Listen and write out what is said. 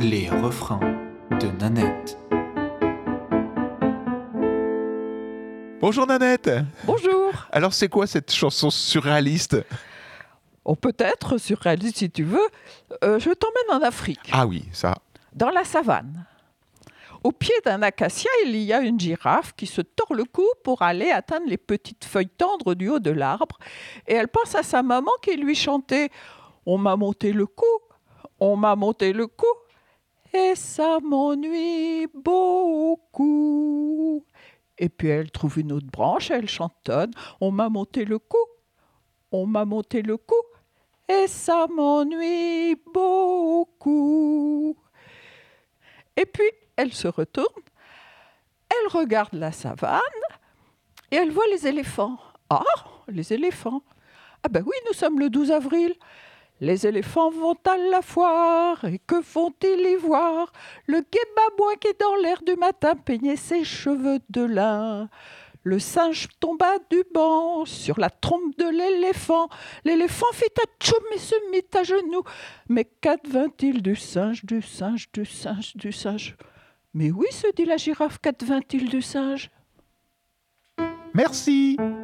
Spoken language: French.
Les refrains de Nanette. Bonjour Nanette. Bonjour. Alors c'est quoi cette chanson surréaliste? On peut être surréaliste si tu veux. Je t'emmène en Afrique, Ah oui, ça. dans la savane. Au pied d'un acacia, il y a une girafe qui se tord le cou pour aller atteindre les petites feuilles tendres du haut de l'arbre. Et elle pense à sa maman qui lui chantait « On m'a monté le cou, on m'a monté le cou, et ça m'ennuie beaucoup. » Et puis elle trouve une autre branche, elle chantonne « On m'a monté le cou, on m'a monté le cou, et ça m'ennuie beaucoup. » Et puis, elle se retourne, elle regarde la savane, et elle voit les éléphants. Ah, les éléphants. Ah ben oui, nous sommes le 12 avril. Les éléphants vont à la foire, et que font-ils y voir? Le gai babouin qui dans l'air du matin peignait ses cheveux de lin. Le singe tomba du banc sur la trompe de l'éléphant. L'éléphant fit un tchoum et se mit à genoux. Mais qu'advint-il du singe, du singe, du singe, du singe? Mais oui, se dit la girafe, qu'advint-il du singe? Merci.